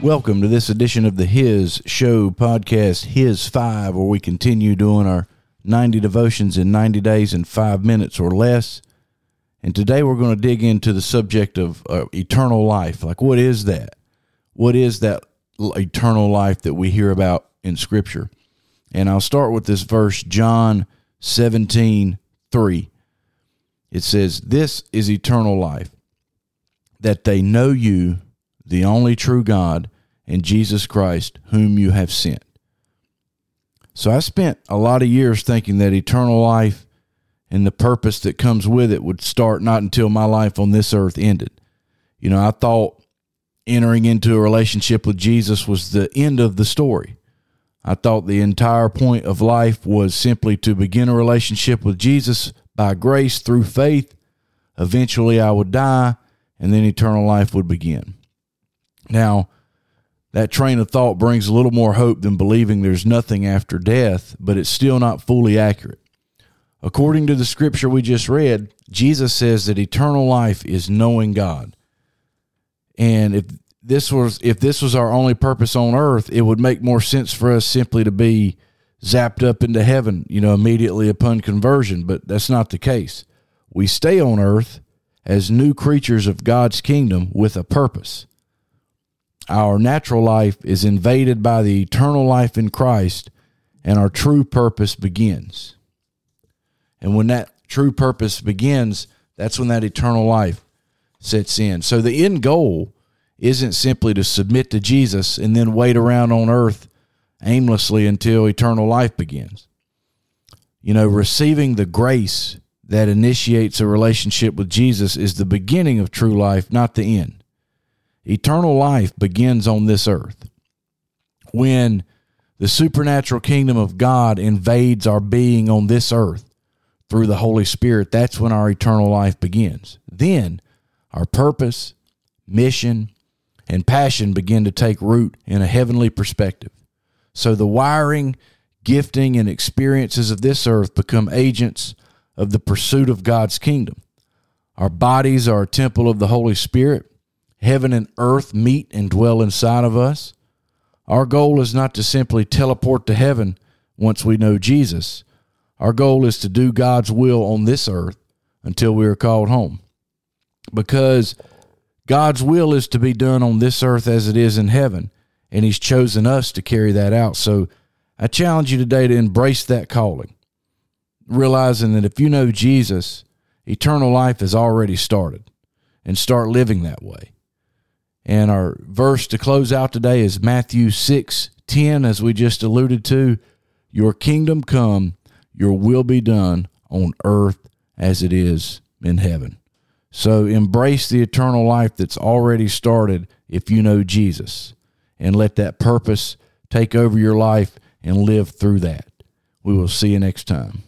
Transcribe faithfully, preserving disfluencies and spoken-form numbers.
Welcome to this edition of the His Show podcast, His Five, where we continue doing our ninety devotions in ninety days in five minutes or less. And today we're going to dig into the subject of uh, eternal life. Like, what is that? What is that eternal life that we hear about in Scripture? And I'll start with this verse, John seventeen three. It says, "This is eternal life, that they know you, the only true God, and Jesus Christ, whom you have sent." So I spent a lot of years thinking that eternal life and the purpose that comes with it would start not until my life on this earth ended. You know, I thought entering into a relationship with Jesus was the end of the story. I thought the entire point of life was simply to begin a relationship with Jesus by grace through faith. Eventually I would die, and then eternal life would begin. Now, that train of thought brings a little more hope than believing there's nothing after death, but it's still not fully accurate. According to the scripture we just read, Jesus says that eternal life is knowing God. And if this was if this was our only purpose on earth, it would make more sense for us simply to be zapped up into heaven, you know, immediately upon conversion, but that's not the case. We stay on earth as new creatures of God's kingdom with a purpose. Our natural life is invaded by the eternal life in Christ, and our true purpose begins. And when that true purpose begins, that's when that eternal life sets in. So the end goal isn't simply to submit to Jesus and then wait around on earth aimlessly until eternal life begins. You know, receiving the grace that initiates a relationship with Jesus is the beginning of true life, not the end. Eternal life begins on this earth. When the supernatural kingdom of God invades our being on this earth through the Holy Spirit, that's when our eternal life begins. Then our purpose, mission, and passion begin to take root in a heavenly perspective. So the wiring, gifting, and experiences of this earth become agents of the pursuit of God's kingdom. Our bodies are a temple of the Holy Spirit. Heaven and earth meet and dwell inside of us. Our goal is not to simply teleport to heaven once we know Jesus. Our goal is to do God's will on this earth until we are called home. Because God's will is to be done on this earth as it is in heaven, and He's chosen us to carry that out. So I challenge you today to embrace that calling, realizing that if you know Jesus, eternal life has already started, and start living that way. And our verse to close out today is Matthew six ten, as we just alluded to. Your kingdom come, your will be done on earth as it is in heaven. So embrace the eternal life that's already started if you know Jesus, and let that purpose take over your life and live through that. We will see you next time.